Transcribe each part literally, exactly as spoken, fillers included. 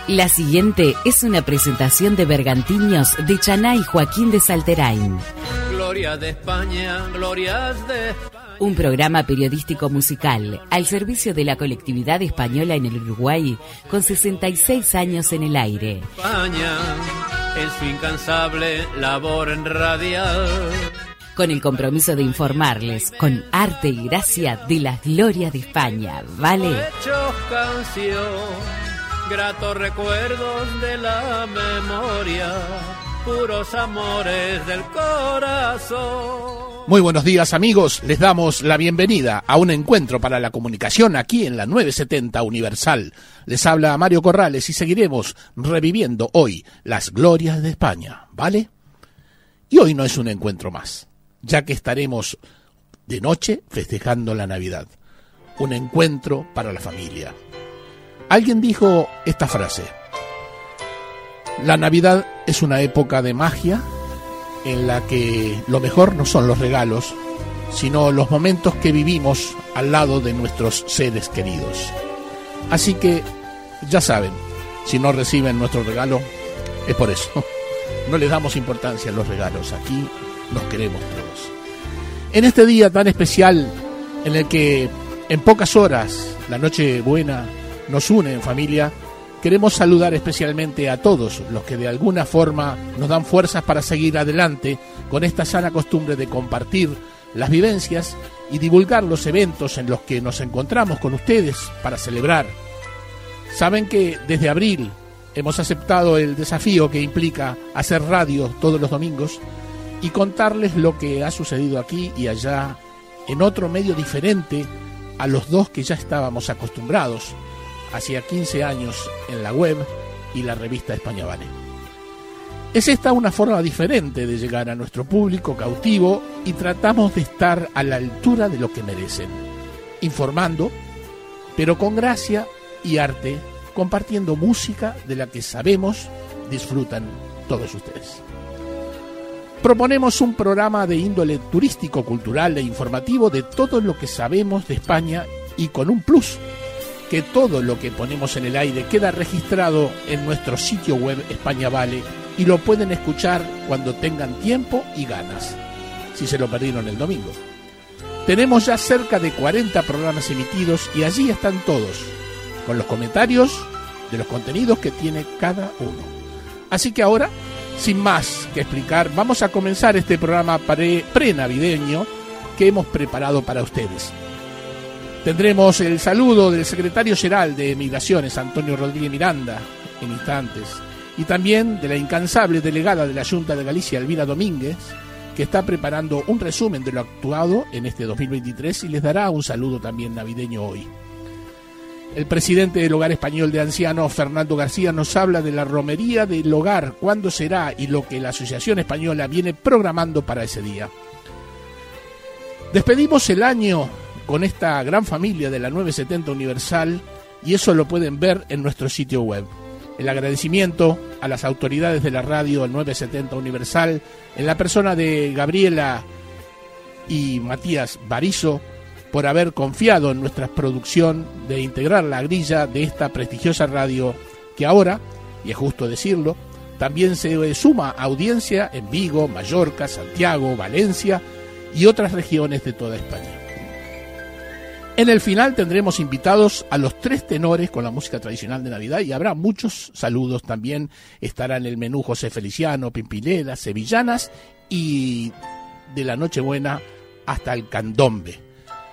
La siguiente es una presentación de Bergantiños de Chaná y Joaquín de Salterain. Gloria de España, glorias de España. Un programa periodístico musical al servicio de la colectividad española en el Uruguay con sesenta y seis años en el aire. España en su incansable labor en radial. Con el compromiso de informarles con arte y gracia de las glorias de España, ¿vale? Hechos canción, gratos recuerdos de la memoria, puros amores del corazón. Muy buenos días, amigos, les damos la bienvenida a un encuentro para la comunicación aquí en la nueve setenta Universal. Les habla Mario Corrales y seguiremos reviviendo hoy las glorias de España, ¿vale? Y hoy no es un encuentro más, ya que estaremos de noche festejando la Navidad. Un encuentro para la familia. Alguien dijo esta frase: la Navidad es una época de magia en la que lo mejor no son los regalos, sino los momentos que vivimos al lado de nuestros seres queridos. Así que, ya saben, si no reciben nuestro regalo, es por eso. No les damos importancia a los regalos, aquí nos queremos todos. En este día tan especial, en el que en pocas horas la Nochebuena nos une en familia, queremos saludar especialmente a todos los que de alguna forma nos dan fuerzas para seguir adelante con esta sana costumbre de compartir las vivencias y divulgar los eventos en los que nos encontramos con ustedes para celebrar. Saben que desde abril hemos aceptado el desafío que implica hacer radio todos los domingos y contarles lo que ha sucedido aquí y allá en otro medio diferente a los dos que ya estábamos acostumbrados hacía quince años en la web y la revista España Vale. Es esta una forma diferente de llegar a nuestro público cautivo y tratamos de estar a la altura de lo que merecen, informando, pero con gracia y arte, compartiendo música de la que sabemos disfrutan todos ustedes. Proponemos un programa de índole turístico, cultural e informativo de todo lo que sabemos de España y con un plus, que todo lo que ponemos en el aire queda registrado en nuestro sitio web España Vale y lo pueden escuchar cuando tengan tiempo y ganas, si se lo perdieron el domingo. Tenemos ya cerca de cuarenta programas emitidos y allí están todos, con los comentarios de los contenidos que tiene cada uno. Así que ahora, sin más que explicar, vamos a comenzar este programa pre, pre-navideño que hemos preparado para ustedes. Tendremos el saludo del secretario general de Migraciones, Antonio Rodríguez Miranda, en instantes, y también de la incansable delegada de la Junta de Galicia, Elvira Domínguez, que está preparando un resumen de lo actuado en este dos mil veintitrés y les dará un saludo también navideño hoy. El presidente del Hogar Español de Ancianos, Fernando García, nos habla de la romería del hogar, cuándo será y lo que la Asociación Española viene programando para ese día. Despedimos el año con esta gran familia de la nueve setenta Universal y eso lo pueden ver en nuestro sitio web. El agradecimiento a las autoridades de la radio nueve setenta Universal en la persona de Gabriela y Matías Barizo por haber confiado en nuestra producción de integrar la grilla de esta prestigiosa radio que ahora, y es justo decirlo, también se suma a audiencia en Vigo, Mallorca, Santiago, Valencia y otras regiones de toda España. En el final tendremos invitados a los tres tenores con la música tradicional de Navidad y habrá muchos saludos también. Estará en el menú José Feliciano, Pimpinela, Sevillanas y de la Nochebuena hasta el candombe.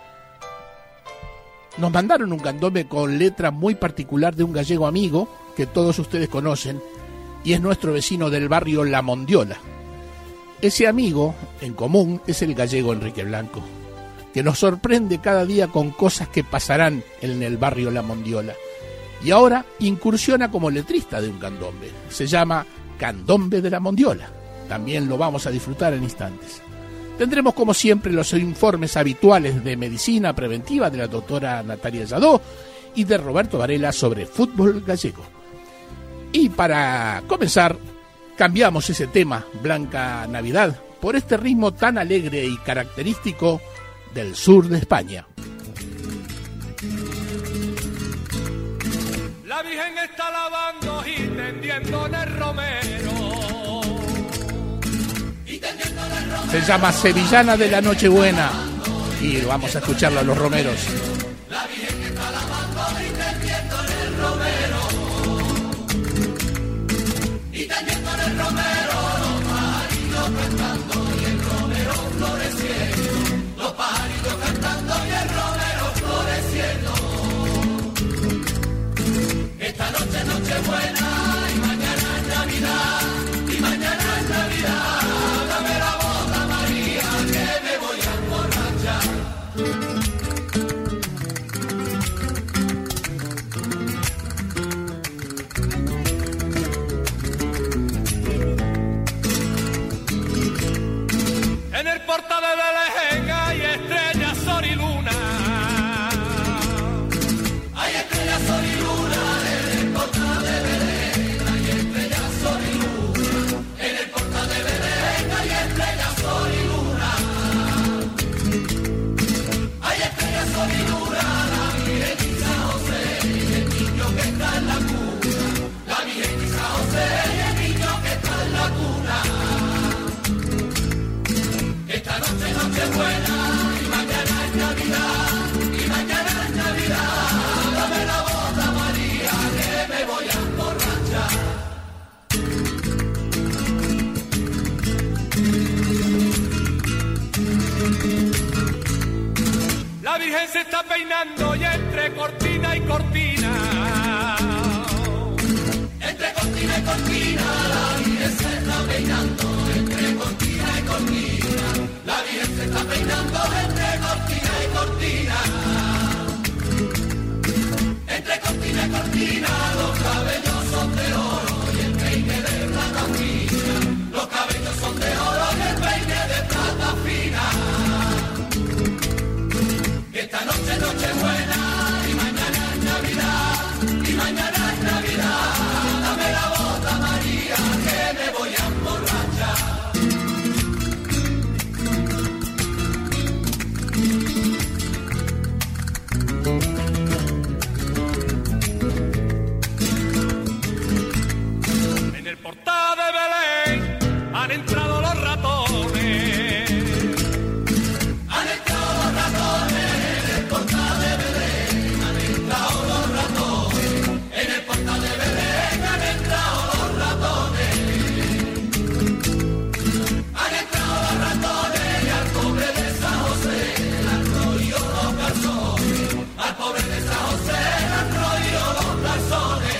Nos mandaron un candombe con letra muy particular de un gallego amigo que todos ustedes conocen y es nuestro vecino del barrio La Mondiola. Ese amigo en común es el gallego Enrique Blanco, que nos sorprende cada día con cosas que pasarán en el barrio La Mondiola. Y ahora incursiona como letrista de un candombe. Se llama Candombe de La Mondiola. También lo vamos a disfrutar en instantes. Tendremos como siempre los informes habituales de medicina preventiva de la doctora Natalia Lladó y de Roberto Varela sobre fútbol gallego. Y para comenzar, cambiamos ese tema, Blanca Navidad, por este ritmo tan alegre y característico del sur de España. La La Virgen está lavando y tendiendo en el romero. Y tendiendo en el romero. Se llama Sevillana de la Nochebuena y vamos a escucharla a los romeros. La Virgen está lavando y tendiendo en el romero. Y tendiendo en el romero, los pajaritos cantando y el romero floreciendo. Los pajaritos cantando y el romero floreciendo. Esta noche es Nochebuena y mañana es Navidad, y mañana es Navidad. Dame la bota, María, que me voy a emborrachar. En el portal de Belén hay estrellas, sol y luna. Hay estrellas, sol y luna en el portal de Belén. Hay estrellas, sol y luna. En el portal de Belén hay estrellas, sol y luna. Hay estrellas, sol y luna. La Virgen y San José y el niño que está en la cuna. La Virgen y San José y el niño que está en la cuna. Esta noche es Nochebuena y mañana es Navidad, y mañana es Navidad. Dame la bota, María, que me voy a emborrachar. La Virgen se está peinando y entre cortina y cortina. Entre cortina y cortina, la Virgen se está peinando entre cortina y cortina. La Virgen se está peinando entre cortina y cortina. Entre cortina y cortina, los cabellos son de oro y el peine de plata fina. Los cabellos son de oro y el peine de plata fina. Esta noche es Nochebuena y mañana es Navidad, y mañana es Navidad. Dame la bota, María, que me voy a emborrachar. En el portal de Belén han entrado los ratones. Han entrado los ratones en el portal de Belén. Han entrado los ratones. En el portal de Belén han entrado los ratones. Han entrado los ratones y al pobre de San José le han roído los calzones. Al pobre de San José le han roído los calzones.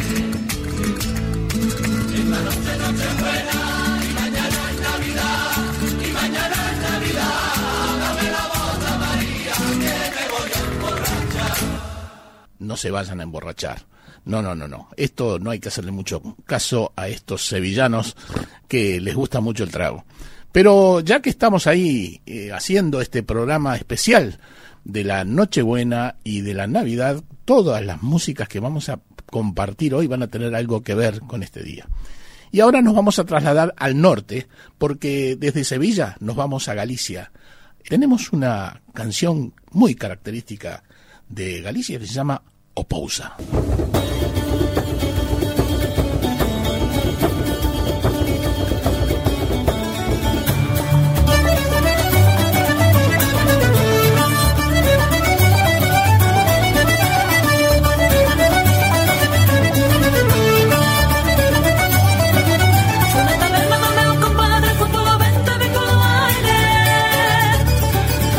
Esta noche es Nochebuena y mañana es Navidad, y mañana es Navidad. Dame la bota, María, que me voy a emborrachar. No se vayan a emborrachar. No, no, no, no. Esto no hay que hacerle mucho caso a estos sevillanos que les gusta mucho el trago. Pero ya que estamos ahí eh, haciendo este programa especial de la Nochebuena y de la Navidad, todas las músicas que vamos a compartir hoy van a tener algo que ver con este día. Y ahora nos vamos a trasladar al norte, porque desde Sevilla nos vamos a Galicia. Tenemos una canción muy característica de Galicia que se llama Opousa.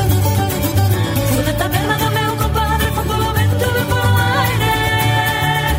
Taberna do meu compadre, foi polo vento, foi polo aire.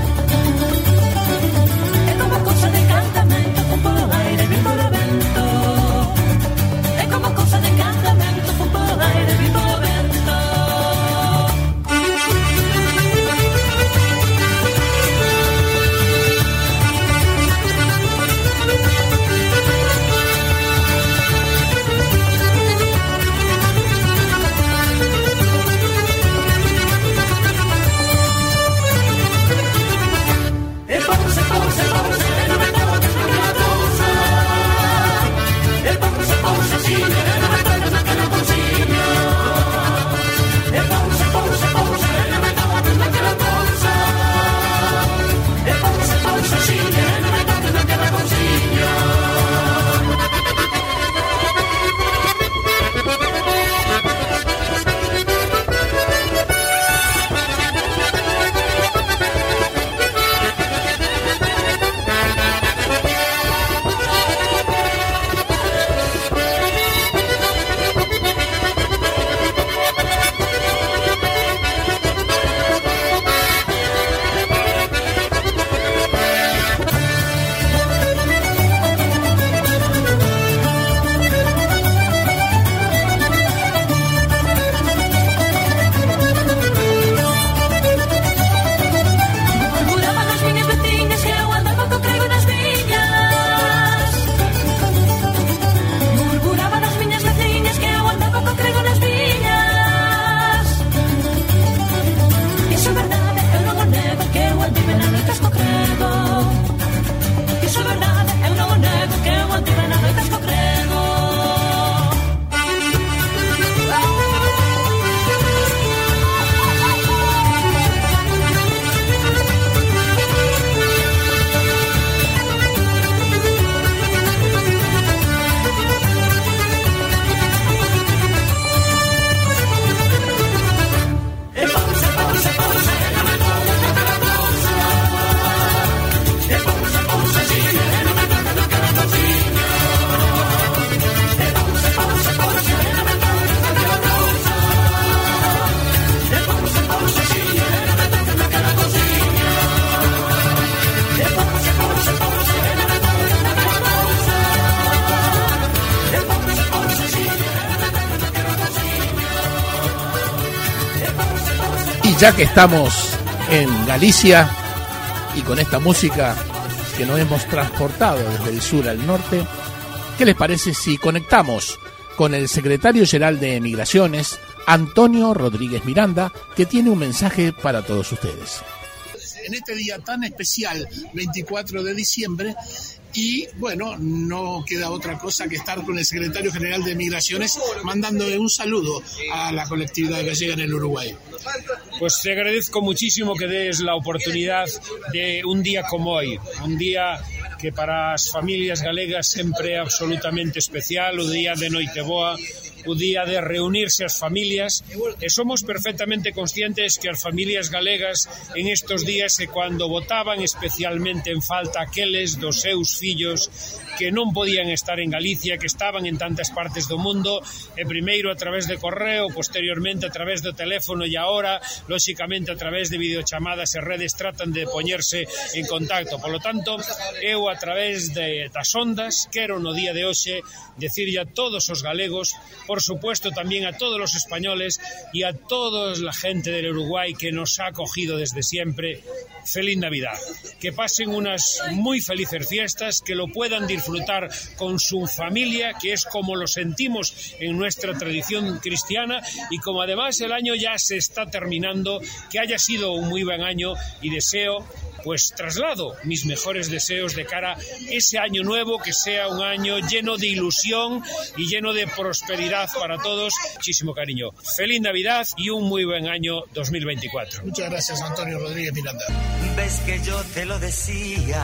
Ya que estamos en Galicia y con esta música que nos hemos transportado desde el sur al norte, ¿qué les parece si conectamos con el secretario general de Migraciones, Antonio Rodríguez Miranda, que tiene un mensaje para todos ustedes? En este día tan especial, veinticuatro de diciembre, y bueno, no queda otra cosa que estar con el secretario general de Migraciones mandándole un saludo a la colectividad gallega en el Uruguay. Pues te agradezco muchísimo que des la oportunidad de un día como hoy, un día que para as familias galegas sempre é absolutamente especial, o día de Noiteboa, o día de reunirse as familias, e somos perfectamente conscientes que as familias galegas en estos días e cando votaban especialmente en falta aqueles dos seus fillos que non podían estar en Galicia, que estaban en tantas partes do mundo, e primeiro a través de correo, posteriormente a través do teléfono e agora, lóxicamente a través de videochamadas e redes tratan de poñerse en contacto. Por lo tanto, eu a través de das ondas quero no día de hoxe decirlle a todos os galegos, por supuesto también a todos los españoles y a toda la gente del Uruguay que nos ha acogido desde siempre, feliz Navidad. Que pasen unas muy felices fiestas, que lo puedan disfrutar con su familia, que es como lo sentimos en nuestra tradición cristiana, y como además el año ya se está terminando, que haya sido un muy buen año, y deseo, pues traslado mis mejores deseos de cara a ese año nuevo, que sea un año lleno de ilusión y lleno de prosperidad para todos. Muchísimo cariño. Feliz Navidad y un muy buen año dos mil veinticuatro. Muchas gracias, Antonio Rodríguez Miranda. Ves que yo te lo decía,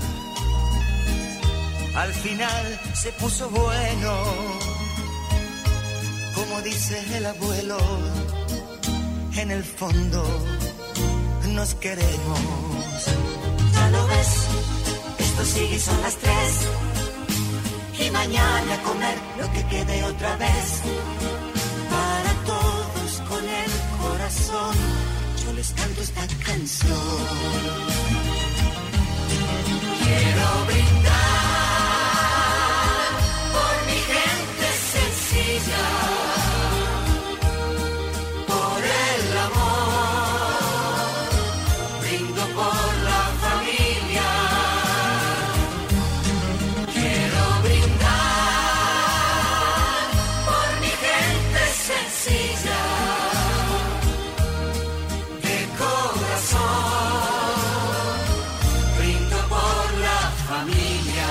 al final se puso bueno, como dice el abuelo, en el fondo nos queremos. Ya lo ves, esto sigue y son las tres, y mañana comer lo que quede otra vez. Para todos con el corazón, yo les canto esta canción. Quiero brindar por mi gente sencilla, por el amor, brindo por la familia. Quiero brindar por mi gente sencilla, de corazón, brindo por la familia.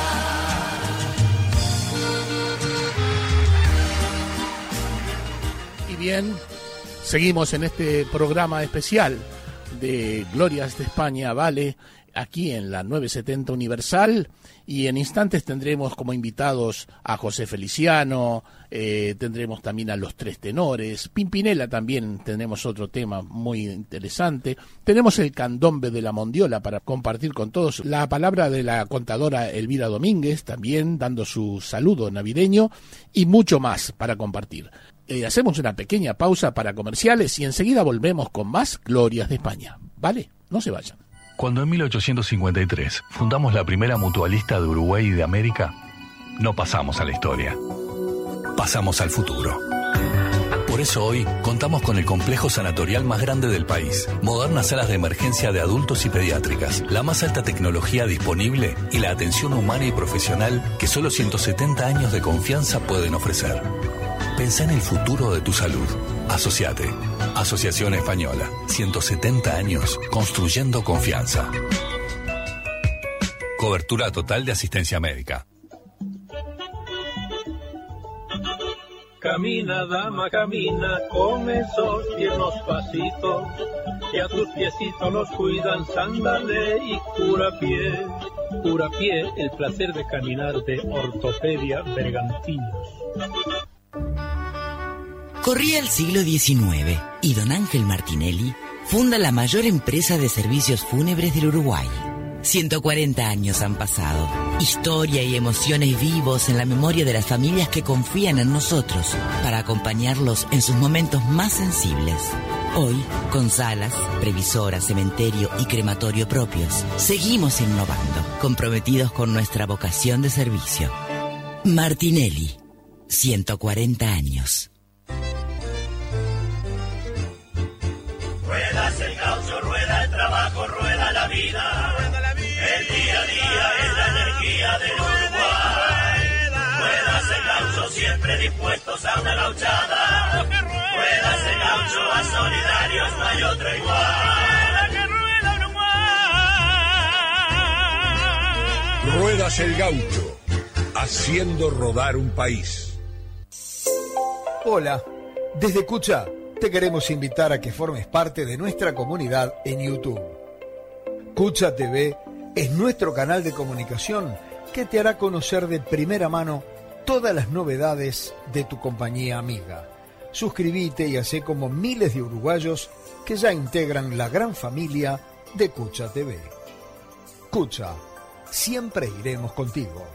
Y bien, seguimos en este programa especial de Glorias de España, vale, aquí en la nueve setenta Universal, y en instantes tendremos como invitados a José Feliciano, eh, tendremos también a los Tres Tenores, Pimpinela también, tenemos otro tema muy interesante, tenemos el candombe de la Mondiola para compartir con todos, la palabra de la contadora Elvira Domínguez, también dando su saludo navideño, y mucho más para compartir. Eh, hacemos una pequeña pausa para comerciales y enseguida volvemos con más Glorias de España, ¿vale? No se vayan. Cuando en mil ochocientos cincuenta y tres fundamos la primera mutualista de Uruguay y de América, no pasamos a la historia, pasamos al futuro. Por eso hoy contamos con el complejo sanatorial más grande del país, modernas salas de emergencia de adultos y pediátricas, la más alta tecnología disponible y la atención humana y profesional que solo ciento setenta años de confianza pueden ofrecer. Pensá en el futuro de tu salud. Asociate. Asociación Española. ciento setenta años construyendo confianza. Cobertura total de asistencia médica. Camina, dama, camina con esos tiernos pasitos, que a tus piecitos los cuidan Sándale y Curapié. Curapié, el placer de caminar de Ortopedia Bergantinos. Corría el siglo diecinueve y don Ángel Martinelli funda la mayor empresa de servicios fúnebres del Uruguay. ciento cuarenta años han pasado. Historia y emociones vivos en la memoria de las familias que confían en nosotros para acompañarlos en sus momentos más sensibles. Hoy, con salas, previsoras, cementerio y crematorio propios, seguimos innovando, comprometidos con nuestra vocación de servicio. Martinelli, ciento cuarenta años. Ruedas dispuestos a una gauchada. Ruedas el gaucho, a solidarios no hay otro igual. Que rueda Uruguay. Ruedas el gaucho, haciendo rodar un país. Hola, desde Cucha te queremos invitar a que formes parte de nuestra comunidad en YouTube. Cucha T V es nuestro canal de comunicación que te hará conocer de primera mano todas las novedades de tu compañía amiga. Suscríbete y hacé como miles de uruguayos que ya integran la gran familia de Cucha T V. Cucha, siempre iremos contigo.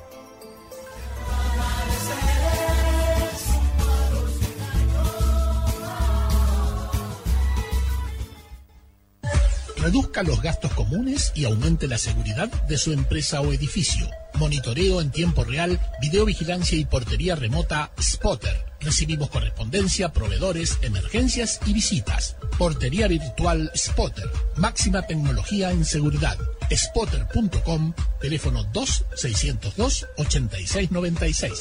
Reduzca los gastos comunes y aumente la seguridad de su empresa o edificio. Monitoreo en tiempo real, videovigilancia y portería remota Spotter. Recibimos correspondencia, proveedores, emergencias y visitas. Portería virtual Spotter. Máxima tecnología en seguridad. spotter punto com, teléfono dos seiscientos dos, ochenta y seis noventa y seis.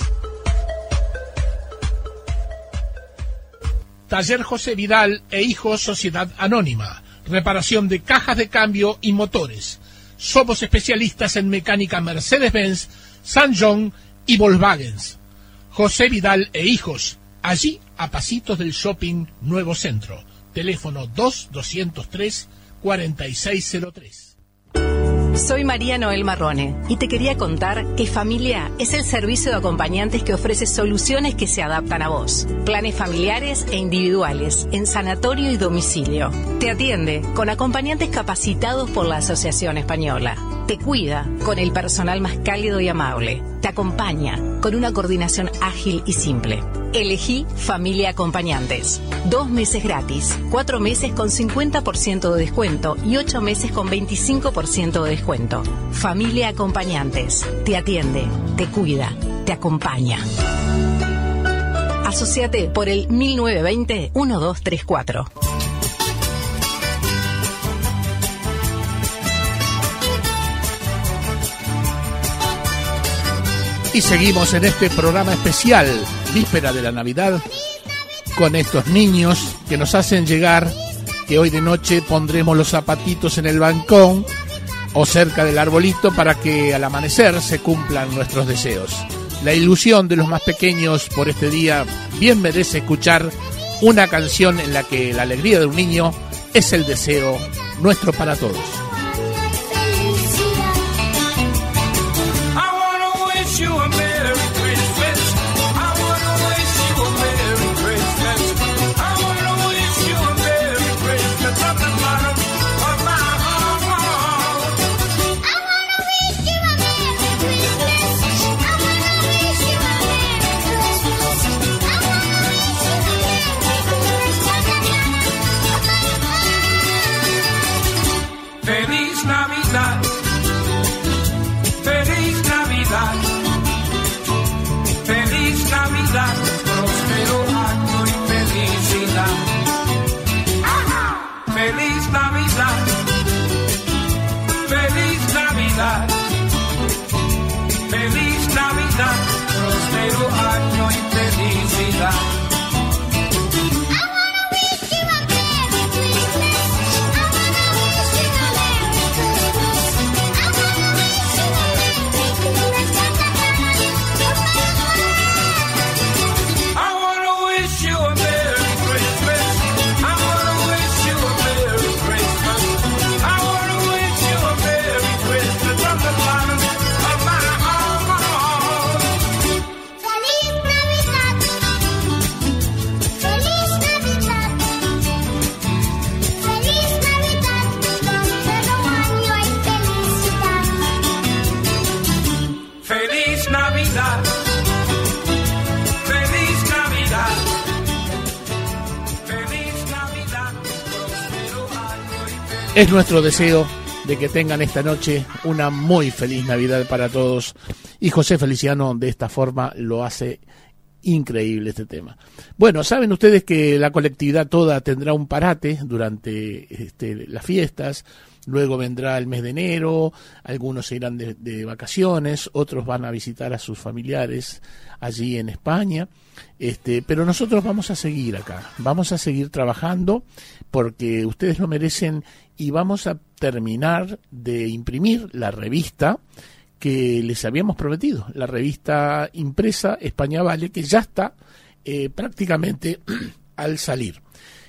Taller José Vidal e Hijos Sociedad Anónima. Reparación de cajas de cambio y motores. Somos especialistas en mecánica Mercedes-Benz, San John y Volkswagen. José Vidal e Hijos, allí a pasitos del shopping Nuevo Centro. Teléfono dos doscientos tres, cuarenta y seis cero tres. Soy María Noel Marrone y te quería contar que Familia es el servicio de acompañantes que ofrece soluciones que se adaptan a vos. Planes familiares e individuales en sanatorio y domicilio. Te atiende con acompañantes capacitados por la Asociación Española. Te cuida con el personal más cálido y amable. Te acompaña con una coordinación ágil y simple. Elegí Familia Acompañantes. Dos meses gratis, cuatro meses con cincuenta por ciento de descuento y ocho meses con veinticinco por ciento de descuento. Familia Acompañantes. Te atiende, te cuida, te acompaña. Asociate por el mil novecientos veinte, doce treinta y cuatro. Y seguimos en este programa especial, víspera de la Navidad, con estos niños que nos hacen llegar que hoy de noche pondremos los zapatitos en el balcón o cerca del arbolito para que al amanecer se cumplan nuestros deseos. La ilusión de los más pequeños por este día bien merece escuchar una canción en la que la alegría de un niño es el deseo nuestro para todos. Es nuestro deseo de que tengan esta noche una muy feliz Navidad para todos. Y José Feliciano de esta forma lo hace increíble este tema. Bueno, saben ustedes que la colectividad toda tendrá un parate durante este, las fiestas luego vendrá el mes de enero, algunos se irán de, de vacaciones, otros van a visitar a sus familiares allí en España, este, pero nosotros vamos a seguir acá, vamos a seguir trabajando porque ustedes lo merecen y vamos a terminar de imprimir la revista que les habíamos prometido, la revista impresa España Vale, que ya está eh, prácticamente al salir.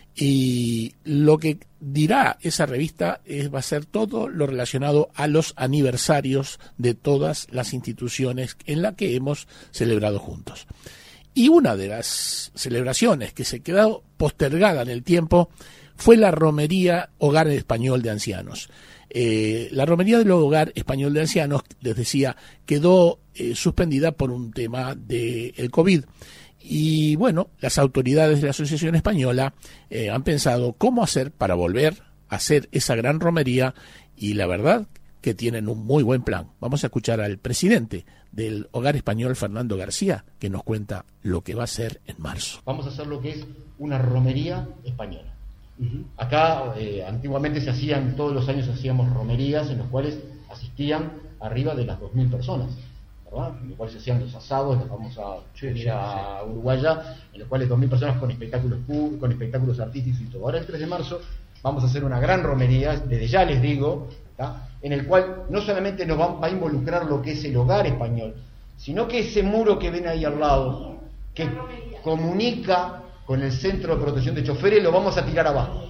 Y lo que dirá esa revista es, va a ser todo lo relacionado a los aniversarios de todas las instituciones en las que hemos celebrado juntos. Y una de las celebraciones que se quedó postergada en el tiempo fue la Romería Hogar Español de Ancianos. Eh, la Romería del Hogar Español de Ancianos, les decía, quedó eh, suspendida por un tema del COVID. Y bueno, las autoridades de la Asociación Española eh, han pensado cómo hacer para volver a hacer esa gran romería y la verdad que tienen un muy buen plan. Vamos a escuchar al presidente del Hogar Español, Fernando García, que nos cuenta lo que va a hacer en marzo. Vamos a hacer lo que es una romería española. Uh-huh. Acá eh, antiguamente se hacían, todos los años hacíamos romerías en los cuales asistían arriba de las dos mil personas. ¿verdad? En los cuales se hacían los asados, la famosa comida uruguaya, en los cuales dos mil personas con espectáculos con espectáculos artísticos y todo. Ahora el tres de marzo vamos a hacer una gran romería, desde ya les digo, ¿tá? En el cual no solamente nos va, va a involucrar lo que es el hogar español, sino que ese muro que ven ahí al lado, que comunica con el centro de protección de choferes, lo vamos a tirar abajo.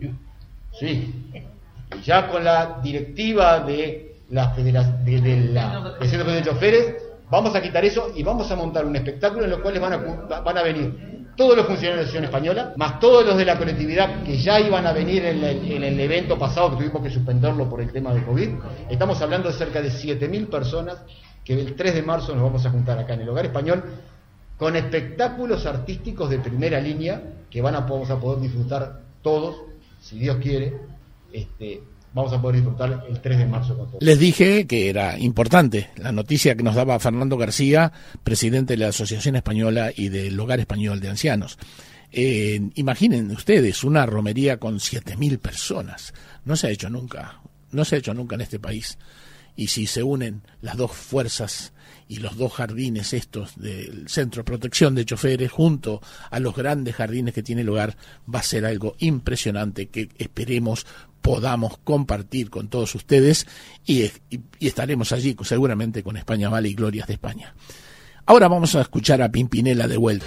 Sí, ya con la directiva de la federación de, de la del centro de protección de choferes, vamos a quitar eso y vamos a montar un espectáculo en el cual van a, van a venir todos los funcionarios de la Asociación Española, más todos los de la colectividad que ya iban a venir en el, en el evento pasado, que tuvimos que suspenderlo por el tema de COVID. Estamos hablando de cerca de siete mil personas que el tres de marzo nos vamos a juntar acá en el Hogar Español con espectáculos artísticos de primera línea que van a, vamos a poder disfrutar todos, si Dios quiere, este, vamos a poder disfrutar el tres de marzo con todos. Les dije que era importante la noticia que nos daba Fernando García, presidente de la Asociación Española y del Hogar Español de Ancianos. Eh, imaginen ustedes una romería con siete mil personas. No se ha hecho nunca, no se ha hecho nunca en este país. Y si se unen las dos fuerzas y los dos jardines estos del Centro de Protección de Choferes junto a los grandes jardines que tiene el hogar, va a ser algo impresionante que esperemos podamos compartir con todos ustedes y, y, y estaremos allí seguramente con España Vale y Glorias de España. Ahora vamos a escuchar a Pimpinela de vuelta.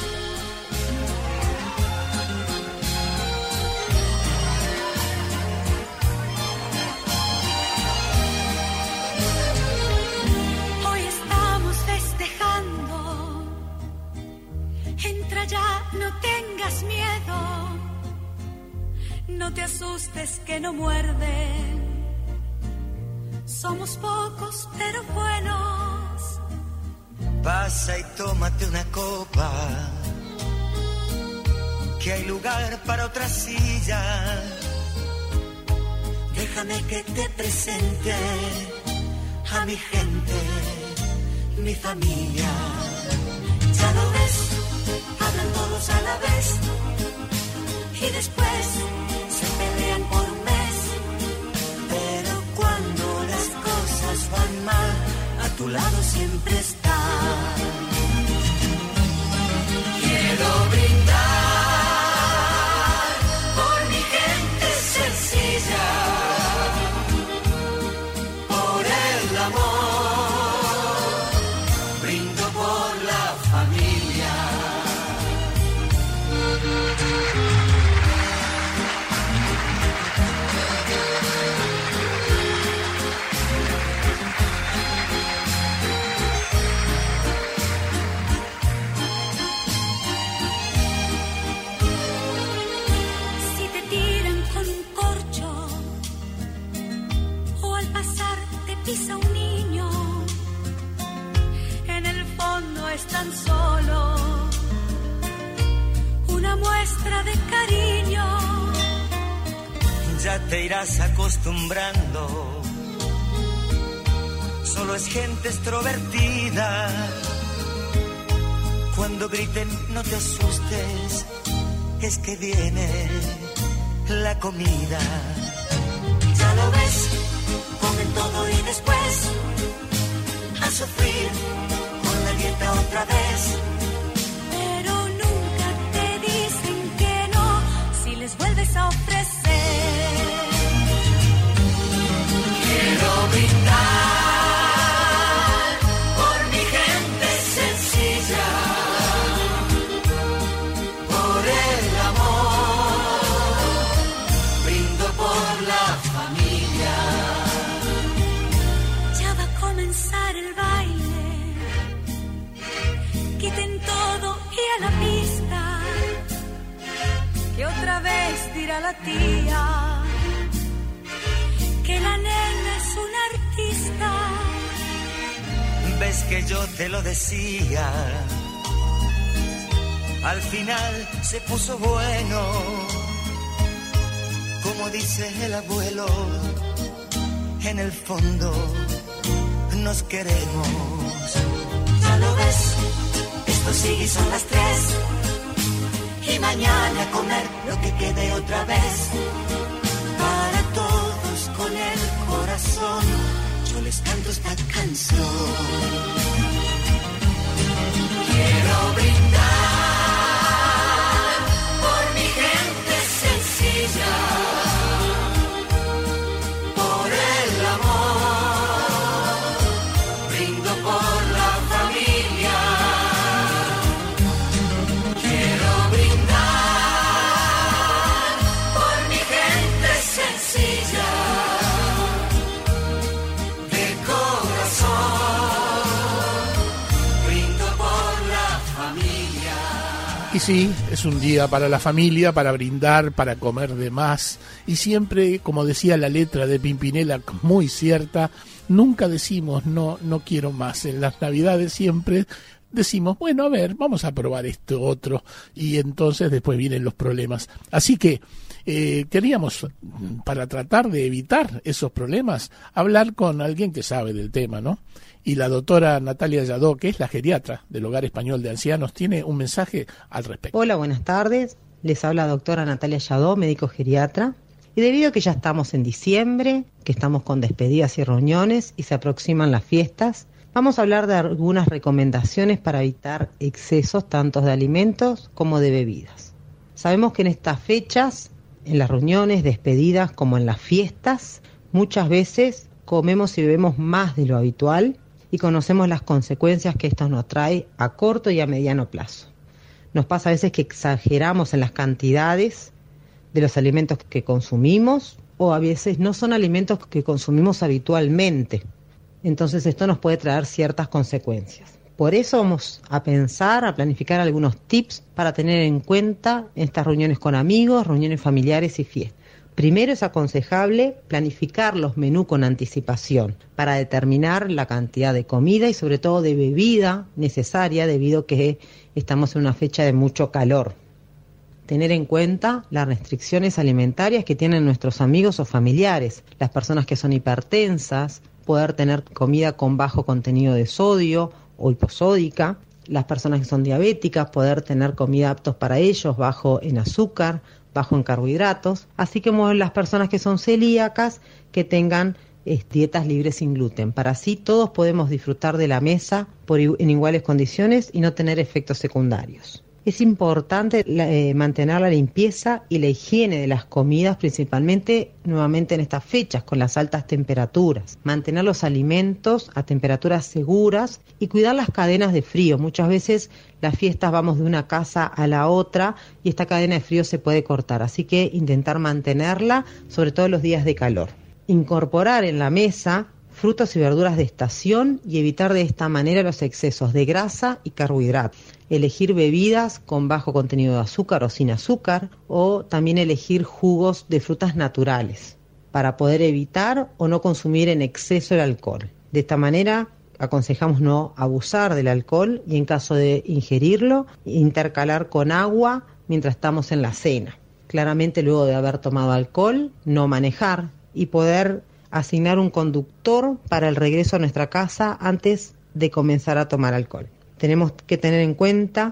No te asustes que no muerden, somos pocos pero buenos. Pasa y tómate una copa, que hay lugar para otra silla. Déjame que te presente a mi gente, mi familia. Ya lo ves, hablan todos a la vez y después se pelean por un mes, pero cuando las cosas van mal, a tu lado siempre está. Quiero brindar por mi gente sencilla, por el amor, brindo por la familia. Pisa un niño, en el fondo es tan solo una muestra de cariño. Ya te irás acostumbrando, solo es gente extrovertida. Cuando griten no te asustes, es que viene la comida. Ya lo ves, comen todo y después a sufrir con la dieta otra vez. Pero nunca te dicen que no si les vuelves a ofrecer. Quiero brindar por mi gente sencilla, por el amor, brindo por la familia. Ya va a comenzar el baile, quiten todo y a la pista, que otra vez dirá la tía que la nena es una artista. Ves que yo te lo decía, al final se puso bueno, como dice el abuelo, en el fondo nos queremos. Ya lo ves, Esto sigue y son las tres, y mañana a comer lo que quede otra vez. Para todos con el corazón, yo les canto esta canción. Quiero brindar por mi gente sencilla, por el amor, brindo por la familia. Quiero brindar por mi gente sencilla, de corazón, brindo por la familia. Y sí, es un día para la familia, para brindar, para comer de más. Y siempre, como decía la letra de Pimpinela, muy cierta, nunca decimos no, no quiero más. En las Navidades siempre decimos, bueno, a ver, vamos a probar esto otro. Y entonces después vienen los problemas. Así que eh, queríamos, para tratar de evitar esos problemas, hablar con alguien que sabe del tema, ¿no? Y la doctora Natalia Lladó, que es la geriatra del Hogar Español de Ancianos, tiene un mensaje al respecto. Hola, buenas tardes. Les habla la doctora Natalia Lladó, médico geriatra. Y debido a que ya estamos en diciembre, que estamos con despedidas y reuniones y se aproximan las fiestas, vamos a hablar de algunas recomendaciones para evitar excesos tanto de alimentos como de bebidas. Sabemos que en estas fechas, en las reuniones, despedidas como en las fiestas, muchas veces comemos y bebemos más de lo habitual y conocemos las consecuencias que esto nos trae a corto y a mediano plazo. Nos pasa a veces que exageramos en las cantidades de los alimentos que consumimos o a veces no son alimentos que consumimos habitualmente. Entonces esto nos puede traer ciertas consecuencias. Por eso vamos a pensar, a planificar algunos tips para tener en cuenta en estas reuniones con amigos, reuniones familiares y fiestas. Primero es aconsejable planificar los menús con anticipación para determinar la cantidad de comida y sobre todo de bebida necesaria debido a que estamos en una fecha de mucho calor. Tener en cuenta las restricciones alimentarias que tienen nuestros amigos o familiares, las personas que son hipertensas, poder tener comida con bajo contenido de sodio o hiposódica, las personas que son diabéticas, poder tener comida aptos para ellos, bajo en azúcar, bajo en carbohidratos, así como las personas que son celíacas, que tengan eh, dietas libres sin gluten. Para así todos podemos disfrutar de la mesa por, en iguales condiciones y no tener efectos secundarios. Es importante eh, mantener la limpieza y la higiene de las comidas, principalmente nuevamente en estas fechas con las altas temperaturas. Mantener los alimentos a temperaturas seguras y cuidar las cadenas de frío. Muchas veces las fiestas vamos de una casa a la otra y esta cadena de frío se puede cortar. Así que intentar mantenerla, sobre todo en los días de calor. Incorporar en la mesa frutas y verduras de estación y evitar de esta manera los excesos de grasa y carbohidratos. Elegir bebidas con bajo contenido de azúcar o sin azúcar, o también elegir jugos de frutas naturales para poder evitar o no consumir en exceso el alcohol. De esta manera aconsejamos no abusar del alcohol y en caso de ingerirlo, intercalar con agua mientras estamos en la cena. Claramente luego de haber tomado alcohol, no manejar y poder asignar un conductor para el regreso a nuestra casa antes de comenzar a tomar alcohol. Tenemos que tener en cuenta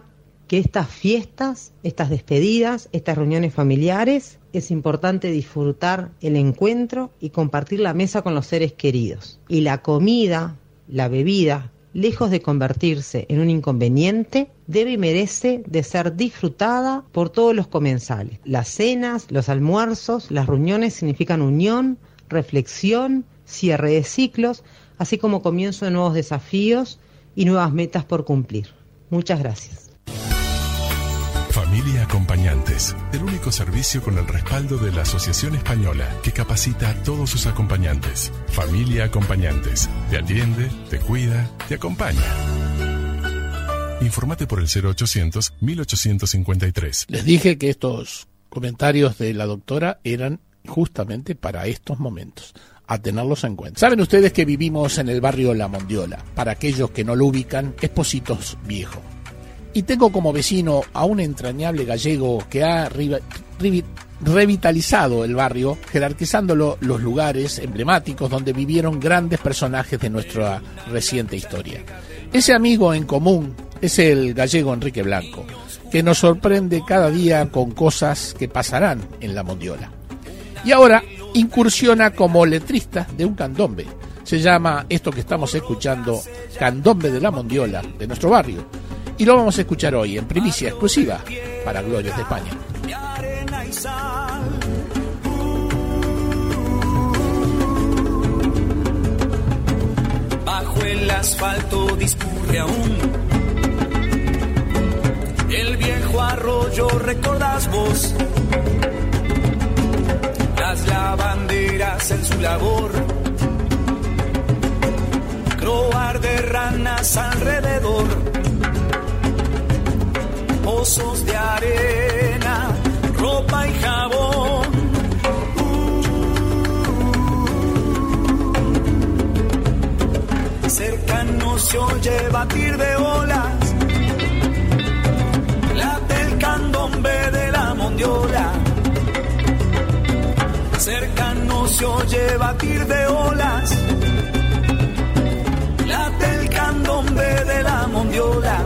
que estas fiestas, estas despedidas, estas reuniones familiares, es importante disfrutar el encuentro y compartir la mesa con los seres queridos. Y la comida, la bebida, lejos de convertirse en un inconveniente, debe y merece de ser disfrutada por todos los comensales. Las cenas, los almuerzos, las reuniones significan unión, reflexión, cierre de ciclos, así como comienzo de nuevos desafíos y nuevas metas por cumplir. Muchas gracias. Familia Acompañantes, el único servicio con el respaldo de la Asociación Española que capacita a todos sus acompañantes. Familia Acompañantes, te atiende, te cuida, te acompaña. Informate por el cero ochocientos, mil ochocientos cincuenta y tres. Les dije que estos comentarios de la doctora eran justamente para estos momentos, a tenerlos en cuenta. Saben ustedes que vivimos en el barrio La Mondiola. Para aquellos que no lo ubican, es Pocitos Viejo. Y tengo como vecino a un entrañable gallego que ha riva, rivi, revitalizado el barrio, jerarquizándolo los lugares emblemáticos donde vivieron grandes personajes de nuestra reciente historia. Ese amigo en común es el gallego Enrique Blanco, que nos sorprende cada día con cosas que pasarán en La Mondiola. Y ahora incursiona como letrista de un candombe. Se llama esto que estamos escuchando Candombe de La Mondiola, de nuestro barrio. Y lo vamos a escuchar hoy en primicia exclusiva para Glorias de España. Bajo el asfalto discurre aún el viejo arroyo, recordás vos, las lavanderas en su labor, croar de ranas alrededor, pozos de arena, ropa y jabón. Uh, cercano se oye batir de olas, late el candombe de La Mondiola. Cercano se oye batir de olas, late el candombe de La Mondiola.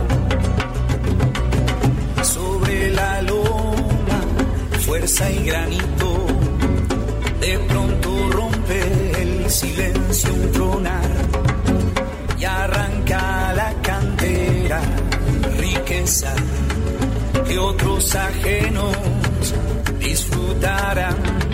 Sobre la loma, fuerza y granito, de pronto rompe el silencio un tronar y arranca la cantera, riqueza que otros ajenos disfrutarán.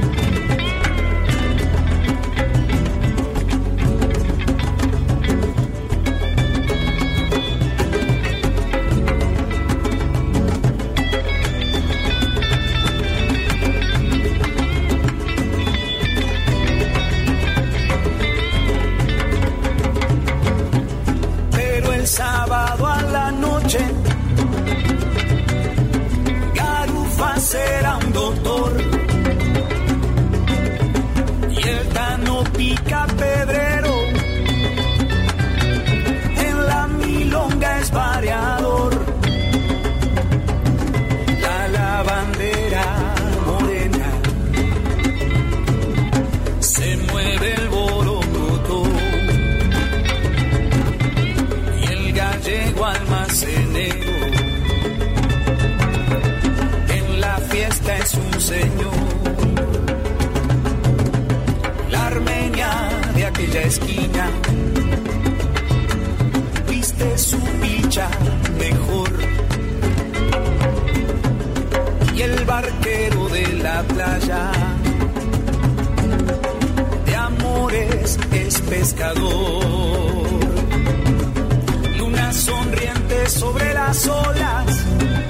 Sábado a la noche, Garufa será un doctor y el Tano pica pedrero, en la milonga es variador. La lavandera morena se mueve el borocoto, gallego almacenero en la fiesta es un señor. La armenia de aquella esquina viste su picha mejor y el barquero de la playa de amores es pescador. Sonriente sobre las olas,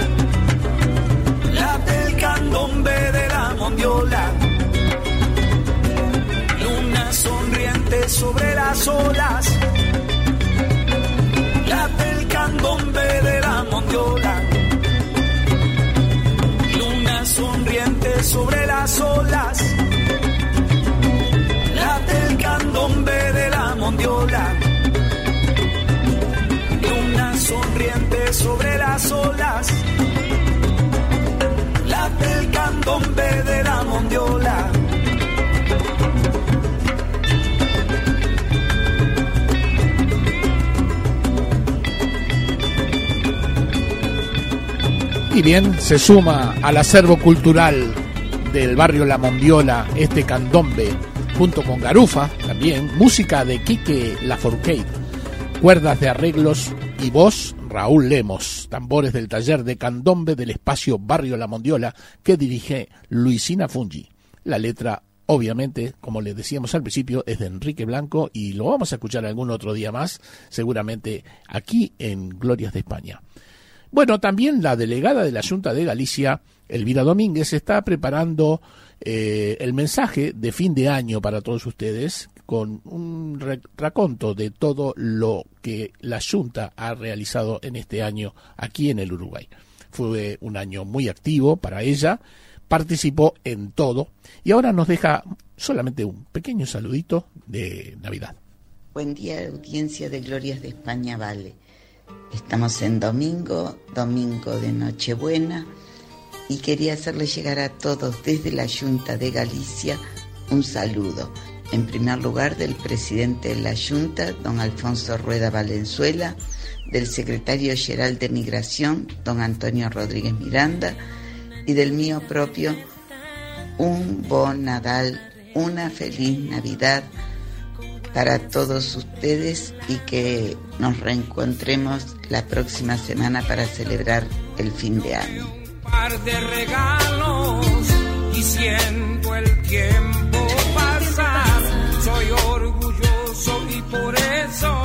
late el candombe de La Mondiola. Luna sonriente sobre las olas, late el candombe de La Mondiola. Luna sonriente sobre las olas, late el candombe de La Mondiola. Sonriente sobre las olas, late el candombe de La Mondiola. Y bien, se suma al acervo cultural del barrio La Mondiola este candombe, junto con garufa, también, música de Quique Lafourcade, cuerdas de arreglos y voz Raúl Lemos, tambores del taller de candombe del espacio Barrio La Mondiola que dirige Luisina Fungi. La letra, obviamente, como les decíamos al principio, es de Enrique Blanco y lo vamos a escuchar algún otro día más, seguramente aquí en Glorias de España. Bueno, también la delegada de la Junta de Galicia, Elvira Domínguez, está preparando eh, el mensaje de fin de año para todos ustedes, con un raconto de todo lo que la Junta ha realizado en este año aquí en el Uruguay. Fue un año muy activo para ella, participó en todo y ahora nos deja solamente un pequeño saludito de Navidad. Buen día, audiencia de Glorias de España, vale. Estamos en domingo, domingo de Nochebuena, y quería hacerle llegar a todos desde la Junta de Galicia un saludo. En primer lugar, del presidente de la Junta, don Alfonso Rueda Valenzuela, del secretario general de Migración, don Antonio Rodríguez Miranda, y del mío propio, un bon Nadal, una feliz Navidad para todos ustedes y que nos reencontremos la próxima semana para celebrar el fin de año. Un par de regalos y siento el tiempo pasar. Soy orgulloso y por eso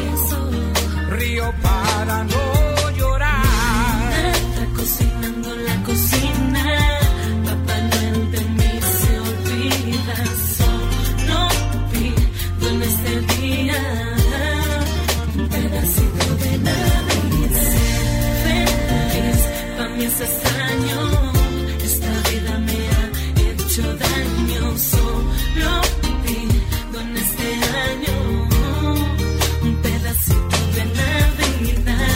río para no llorar. Está cocinando la cocina, Papá Noel de mí se olvida. Solo pido en este día un pedacito de Navidad. Feliz, para mí es extraño, esta vida me ha hecho daño. Solo pido en este año un pedacito de Navidad.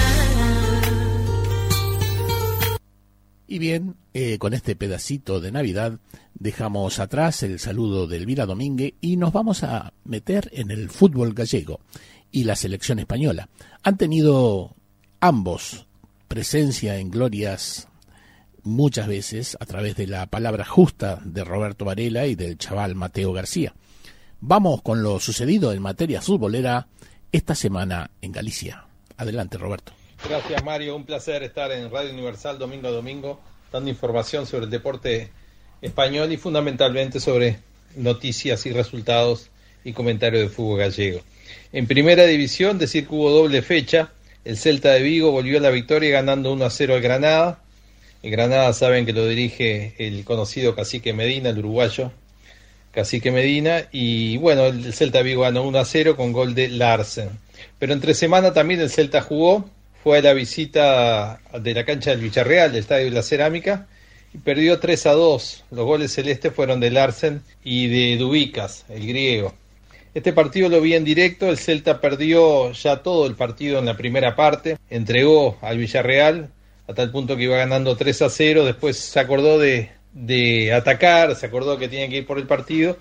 Y bien, eh, con este pedacito de Navidad dejamos atrás el saludo de Elvira Domínguez y nos vamos a meter en el fútbol gallego y la selección española. Han tenido ambos presencia en glorias muchas veces a través de la palabra justa de Roberto Varela y del chaval Mateo García. Vamos con lo sucedido en materia futbolera esta semana en Galicia. Adelante, Roberto. Gracias, Mario. Un placer estar en Radio Universal domingo a domingo, dando información sobre el deporte español y fundamentalmente sobre noticias y resultados y comentarios de fútbol gallego. En primera división, decir que hubo doble fecha. El Celta de Vigo volvió a la victoria ganando uno a cero al Granada. El Granada saben que lo dirige el conocido Cacique Medina, el uruguayo Cacique Medina, y bueno, el Celta de Vigo ganó uno a cero con gol de Larsen. Pero entre semana también el Celta jugó, fue a la visita de la cancha del Villarreal, del Estadio de la Cerámica, y perdió tres a dos. Los goles celestes fueron de Larsen y de Dubicas, el griego. Este partido lo vi en directo. El Celta perdió ya todo el partido en la primera parte, entregó al Villarreal a tal punto que iba ganando tres a cero, después se acordó de, de atacar, se acordó que tenía que ir por el partido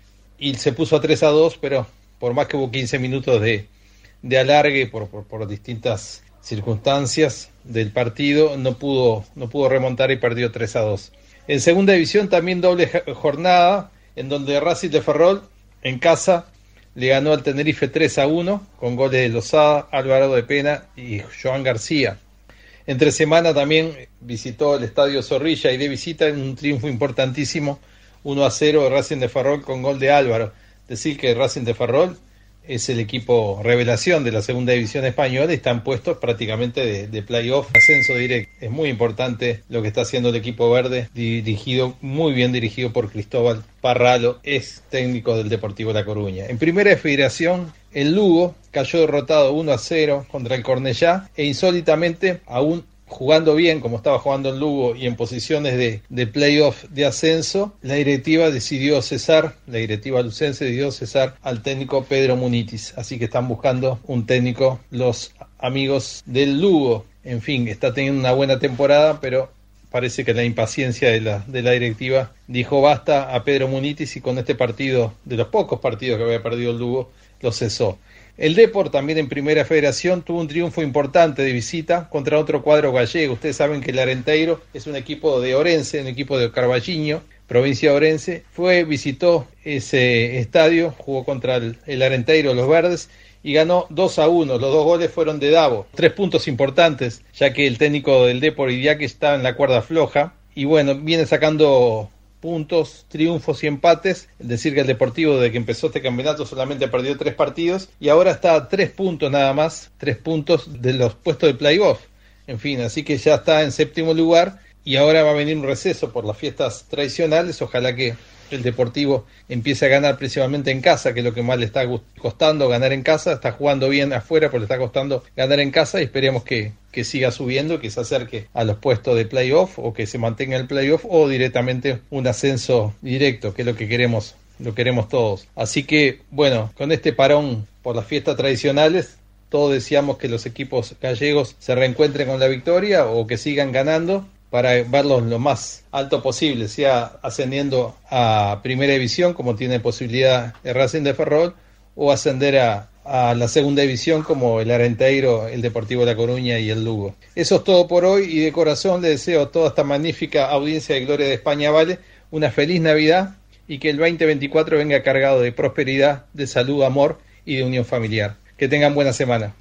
y se puso a tres a dos, pero por más que hubo quince minutos de, de alargue por, por, por distintas circunstancias del partido, no pudo, no pudo remontar y perdió tres a dos. En segunda división también doble jornada, en donde Racing de Ferrol en casa le ganó al Tenerife tres a uno con goles de Lozada, Álvaro de Pena y Joan García. Entre semana también visitó el Estadio Zorrilla y de visita en un triunfo importantísimo, uno a cero de Racing de Ferrol con gol de Álvaro. Decir que Racing de Ferrol es el equipo revelación de la segunda división española y están puestos prácticamente de, de playoff, ascenso directo. Es muy importante lo que está haciendo el equipo verde, dirigido, muy bien dirigido por Cristóbal Parralo, es técnico del Deportivo La Coruña. En primera federación, el Lugo cayó derrotado uno a cero contra el Cornellá e insólitamente, aún jugando bien como estaba jugando el Lugo y en posiciones de, de playoff de ascenso, la directiva decidió cesar, la directiva lucense decidió cesar al técnico Pedro Munitis, así que están buscando un técnico los amigos del Lugo. En fin, está teniendo una buena temporada, pero parece que la impaciencia de la, de la directiva dijo basta a Pedro Munitis y con este partido, de los pocos partidos que había perdido el Lugo, lo cesó. El Depor, también en Primera Federación, tuvo un triunfo importante de visita contra otro cuadro gallego. Ustedes saben que el Arenteiro es un equipo de Orense, un equipo de Carballiño, provincia de Orense. Fue, visitó ese estadio, jugó contra el, el Arenteiro, los verdes, y ganó dos a uno. Los dos goles fueron de Davo. Tres puntos importantes, ya que el técnico del Depor, Idiáquez, está en la cuerda floja. Y bueno, viene sacando puntos, triunfos y empates. Es decir, que el Deportivo, desde que empezó este campeonato, solamente perdió tres partidos y ahora está a tres puntos nada más, tres puntos de los puestos de playoff. En fin, así que ya está en séptimo lugar y ahora va a venir un receso por las fiestas tradicionales. Ojalá que el Deportivo empiece a ganar principalmente en casa, que es lo que más le está costando, ganar en casa. Está jugando bien afuera, pero le está costando ganar en casa y esperemos que, que siga subiendo, que se acerque a los puestos de playoff o que se mantenga en el playoff o directamente un ascenso directo, que es lo que queremos, lo queremos todos. Así que, bueno, con este parón por las fiestas tradicionales, todos deseamos que los equipos gallegos se reencuentren con la victoria o que sigan ganando, para verlos lo más alto posible, sea ascendiendo a Primera División, como tiene posibilidad el Racing de Ferrol, o ascender a, a la Segunda División, como el Arenteiro, el Deportivo La Coruña y el Lugo. Eso es todo por hoy, y de corazón le deseo a toda esta magnífica audiencia de Gloria de España Vale una feliz Navidad, y que el veinte veinticuatro venga cargado de prosperidad, de salud, amor y de unión familiar. Que tengan buena semana.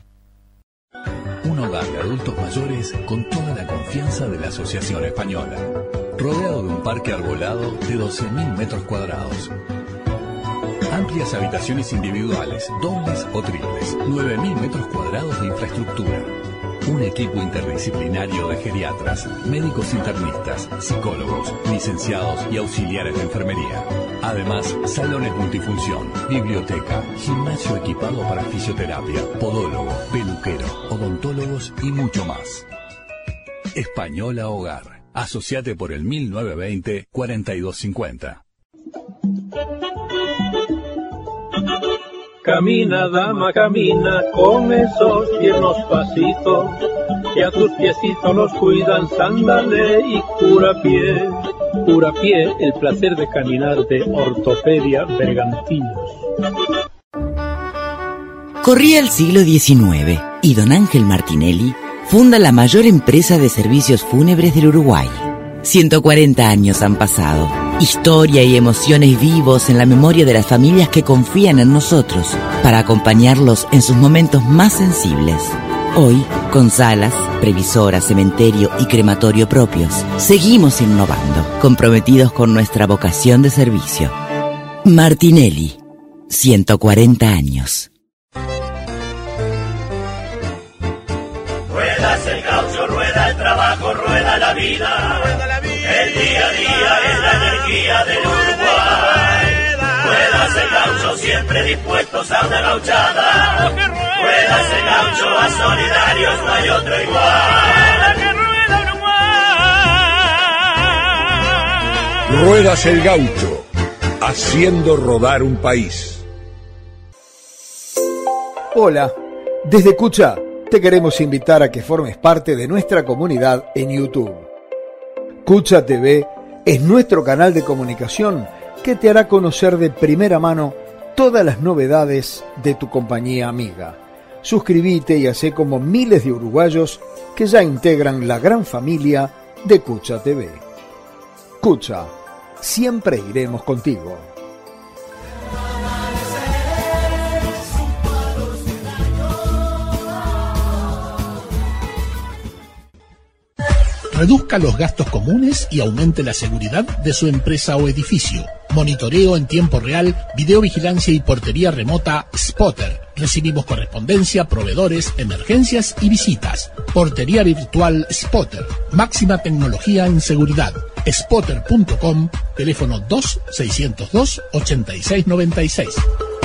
Un hogar de adultos mayores con toda la confianza de la Asociación Española. Rodeado de un parque arbolado de doce mil metros cuadrados. Amplias habitaciones individuales, dobles o triples. nueve mil metros cuadrados de infraestructura. Un equipo interdisciplinario de geriatras, médicos internistas, psicólogos, licenciados y auxiliares de enfermería. Además, salones multifunción, biblioteca, gimnasio equipado para fisioterapia, podólogo, peluquero, odontólogos y mucho más. Española Hogar. Asociate por el mil novecientos veinte, cuarenta y dos cincuenta. Camina, dama, camina con esos tiernos pasitos, que a tus piecitos los cuidan sándale y curapié. Curapié, el placer de caminar de Ortopedia Bergantinos. Corría el siglo diecinueve y don Ángel Martinelli funda la mayor empresa de servicios fúnebres del Uruguay. ciento cuarenta años han pasado. Historia y emociones vivos en la memoria de las familias que confían en nosotros para acompañarlos en sus momentos más sensibles. Hoy, con salas, previsora, cementerio y crematorio propios, seguimos innovando, comprometidos con nuestra vocación de servicio. Martinelli, ciento cuarenta años. Ruedas el gaucho, rueda el trabajo, rueda la vida. El día a día es la energía del Uruguay. Ruedas el gaucho, siempre dispuestos a una gauchada. Ruedas el gaucho, a solidarios no hay otro igual. Ruedas el gaucho, haciendo rodar un país. Hola, desde Cucha te queremos invitar a que formes parte de nuestra comunidad en YouTube. Cucha T V es nuestro canal de comunicación que te hará conocer de primera mano todas las novedades de tu compañía amiga. Suscríbete y hacé como miles de uruguayos que ya integran la gran familia de Cucha T V. Cucha, siempre iremos contigo. Reduzca los gastos comunes y aumente la seguridad de su empresa o edificio. Monitoreo en tiempo real, videovigilancia y portería remota Spotter. Recibimos correspondencia, proveedores, emergencias y visitas. Portería virtual Spotter. Máxima tecnología en seguridad. spotter punto com, teléfono dos seiscientos dos, ochenta y seis noventa y seis.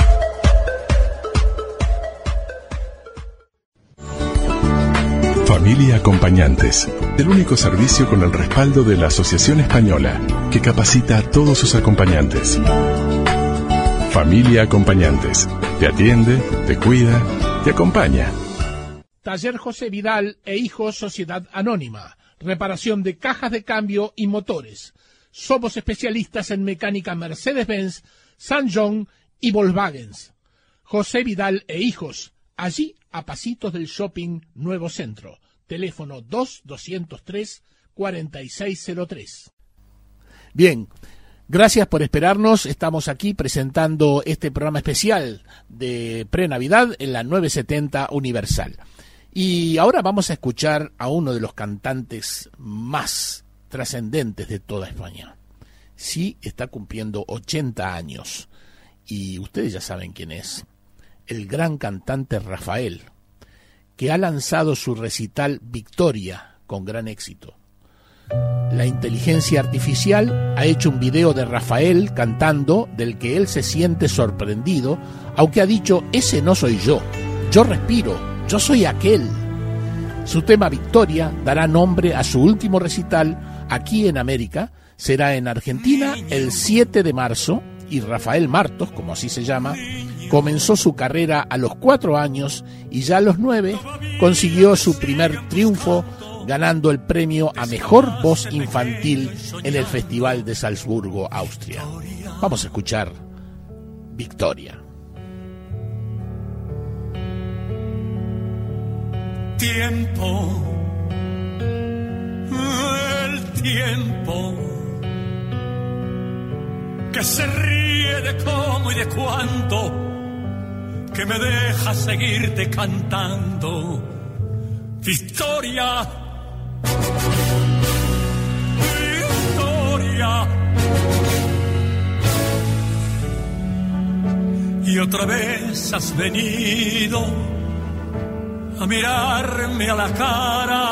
Familia Acompañantes, el único servicio con el respaldo de la Asociación Española, que capacita a todos sus acompañantes. Familia Acompañantes, te atiende, te cuida, te acompaña. Taller José Vidal e Hijos Sociedad Anónima, reparación de cajas de cambio y motores. Somos especialistas en mecánica Mercedes-Benz, San John y Volkswagen. José Vidal e Hijos, allí a pasitos del Shopping Nuevo Centro. Teléfono dos doscientos tres, cuarenta y seis cero tres. Bien, gracias por esperarnos. Estamos aquí presentando este programa especial de pre-Navidad en la novecientos setenta Universal. Y ahora vamos a escuchar a uno de los cantantes más trascendentes de toda España. Sí, está cumpliendo ochenta años. Y ustedes ya saben quién es. El gran cantante Rafael, que ha lanzado su recital Victoria con gran éxito. La inteligencia artificial ha hecho un video de Rafael cantando, del que él se siente sorprendido, aunque ha dicho: ese no soy yo, yo respiro, yo soy aquel. Su tema Victoria dará nombre a su último recital aquí en América. Será en Argentina el siete de marzo, y Rafael Martos, como así se llama, comenzó su carrera a los cuatro años y ya a los nueve consiguió su primer triunfo, ganando el premio a Mejor Voz Infantil en el Festival de Salzburgo, Austria. Vamos a escuchar Victoria. Tiempo, el tiempo que se ríe de cómo y de cuánto, que me deja seguirte cantando. Victoria, Victoria. Y otra vez has venido a mirarme a la cara,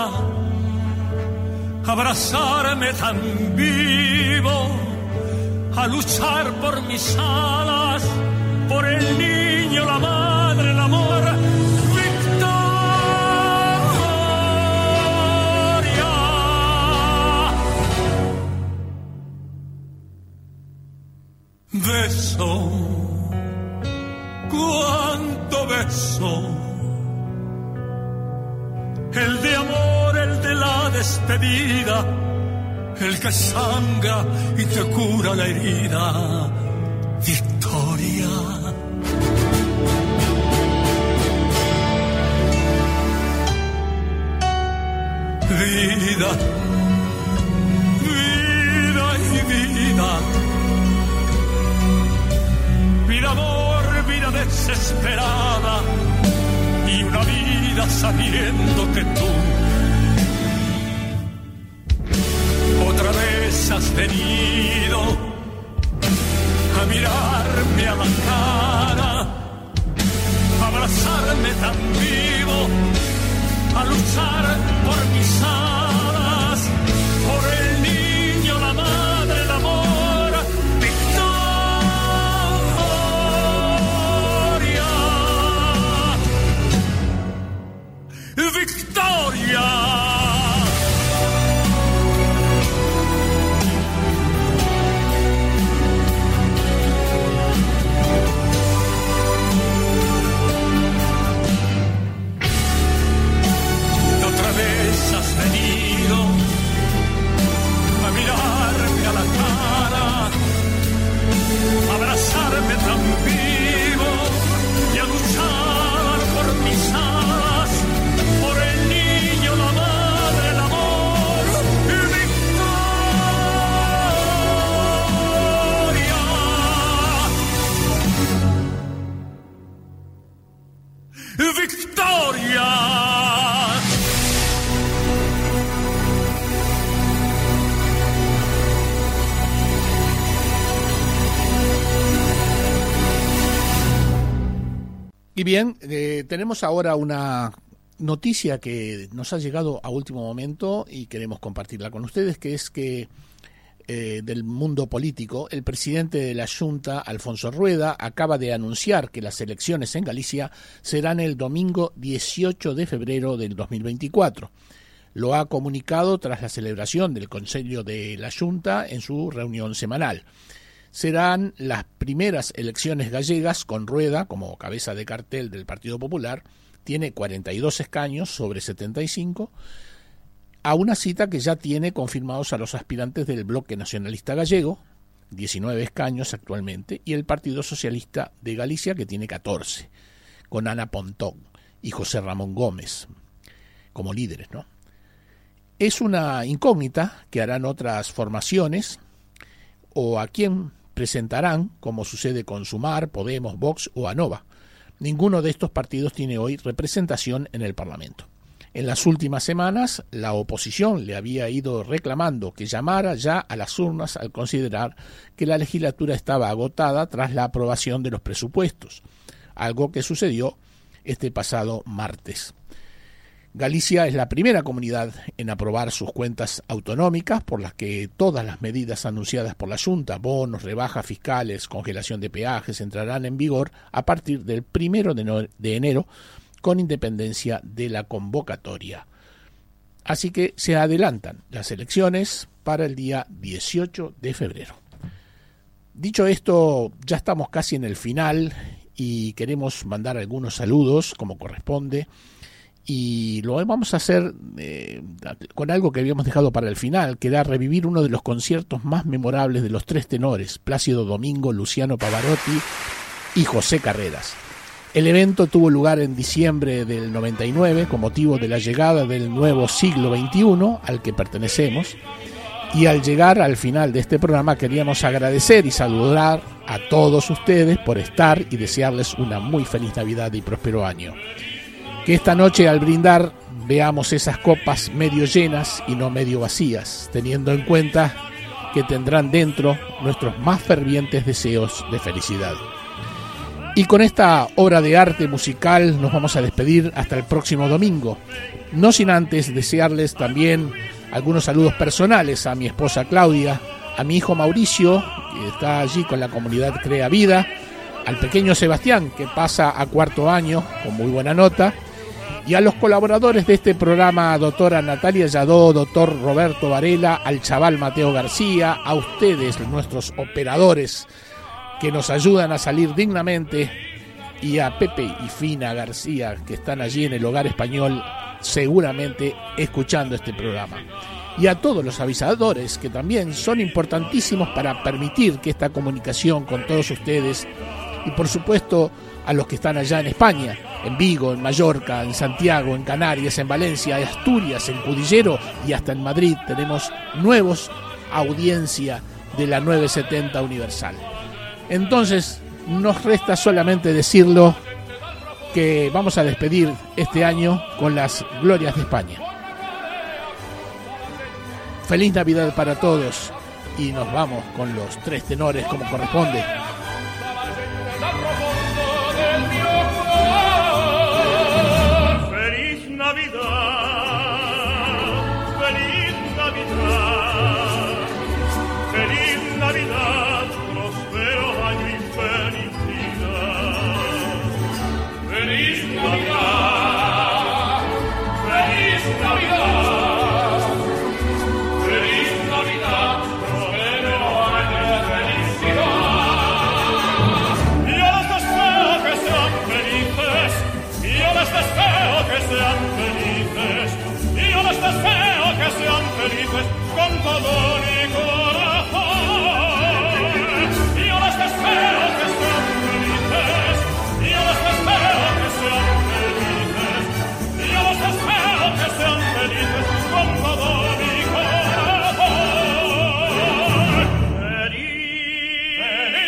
a abrazarme tan vivo, a luchar por mis alas, por el niño, la madre, el amor. Victoria. Beso, cuánto beso, el de amor, el de la despedida, el que sangra y te cura la herida. Victoria. Vida, vida y vida. Vida, amor, vida desesperada, y una vida sabiendo que tú otra vez has venido a mirarme a la cara, a abrazarme tan vivo, a luchar por mis alas, por el niño, la madre, el amor. Victoria, Victoria. Abrazarme tan vivo y a luchar por mis alas, por el niño, la madre, el amor. Victoria, Victoria. Y bien, eh, tenemos ahora una noticia que nos ha llegado a último momento y queremos compartirla con ustedes, que es que eh, del mundo político, el presidente de la Junta, Alfonso Rueda, acaba de anunciar que las elecciones en Galicia serán el domingo dieciocho de febrero del dos mil veinticuatro. Lo ha comunicado tras la celebración del Consejo de la Junta en su reunión semanal. Serán las primeras elecciones gallegas con Rueda como cabeza de cartel del Partido Popular. Tiene cuarenta y dos escaños sobre setenta y cinco, a una cita que ya tiene confirmados a los aspirantes del Bloque Nacionalista Gallego, diecinueve escaños actualmente, y el Partido Socialista de Galicia, que tiene catorce, con Ana Pontón y José Ramón Gómez como líderes, ¿no? Es una incógnita que harán otras formaciones o a quién presentarán, como sucede con Sumar, Podemos, Vox o ANOVA. Ninguno de estos partidos tiene hoy representación en el Parlamento. En las últimas semanas, la oposición le había ido reclamando que llamara ya a las urnas al considerar que la legislatura estaba agotada tras la aprobación de los presupuestos, algo que sucedió este pasado martes. Galicia es la primera comunidad en aprobar sus cuentas autonómicas, por las que todas las medidas anunciadas por la Junta, bonos, rebajas fiscales, congelación de peajes, entrarán en vigor a partir del primero de enero, con independencia de la convocatoria. Así que se adelantan las elecciones para el día dieciocho de febrero. Dicho esto, ya estamos casi en el final y queremos mandar algunos saludos como corresponde, y lo vamos a hacer eh, con algo que habíamos dejado para el final, que era revivir uno de los conciertos más memorables de los tres tenores, Plácido Domingo, Luciano Pavarotti y José Carreras. El evento tuvo lugar en diciembre del noventa y nueve con motivo de la llegada del nuevo siglo veintiuno al que pertenecemos, y al llegar al final de este programa queríamos agradecer y saludar a todos ustedes por estar y desearles una muy feliz Navidad y próspero año. Que esta noche al brindar veamos esas copas medio llenas y no medio vacías, teniendo en cuenta que tendrán dentro nuestros más fervientes deseos de felicidad. Y con esta obra de arte musical nos vamos a despedir hasta el próximo domingo, no sin antes desearles también algunos saludos personales a mi esposa Claudia, a mi hijo Mauricio, que está allí con la comunidad Crea Vida, al pequeño Sebastián, que pasa a cuarto año con muy buena nota, y a los colaboradores de este programa, doctora Natalia Yadó, doctor Roberto Varela, al chaval Mateo García, a ustedes, nuestros operadores, que nos ayudan a salir dignamente, y a Pepe y Fina García, que están allí en el Hogar Español, seguramente escuchando este programa. Y a todos los avisadores, que también son importantísimos para permitir que esta comunicación con todos ustedes, y por supuesto a los que están allá en España, en Vigo, en Mallorca, en Santiago, en Canarias, en Valencia, en Asturias, en Cudillero y hasta en Madrid, tenemos nuevos audiencia de la nueve setenta Universal. Entonces, nos resta solamente decirlo, que vamos a despedir este año con las glorias de España. Feliz Navidad para todos, y nos vamos con los tres tenores como corresponde. Feliz Navidad, feliz Navidad, feliz Navidad, próspero año y felicidad. Feliz Navidad, feliz Navidad, feliz Navidad, próspero año y felicidad. Yo les deseo que sean felices, yo les deseo que sean felices, yo les deseo que sean felices con todo mi corazón. Yo les deseo que sean felices, yo les deseo que sean felices, yo les deseo que sean felices con todo mi corazón. Feliz,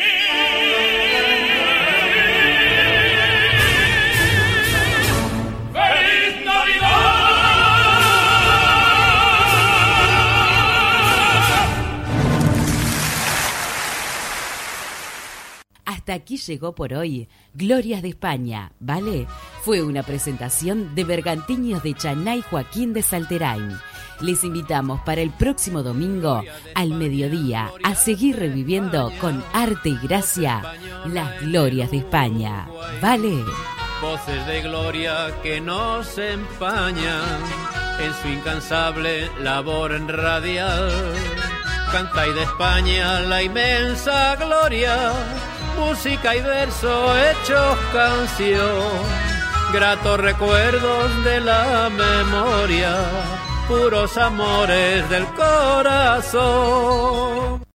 feliz Navidad. Hasta aquí llegó por hoy Glorias de España, ¿vale? Fue una presentación de Bergantiños de Chanay Joaquín de Salterain. Les invitamos para el próximo domingo al mediodía a seguir reviviendo con arte y gracia las glorias de España, ¿vale? Voces de gloria que nos empañan en su incansable labor en radial. Cantáis de España la inmensa gloria, música y verso hechos canción, gratos recuerdos de la memoria, puros amores del corazón.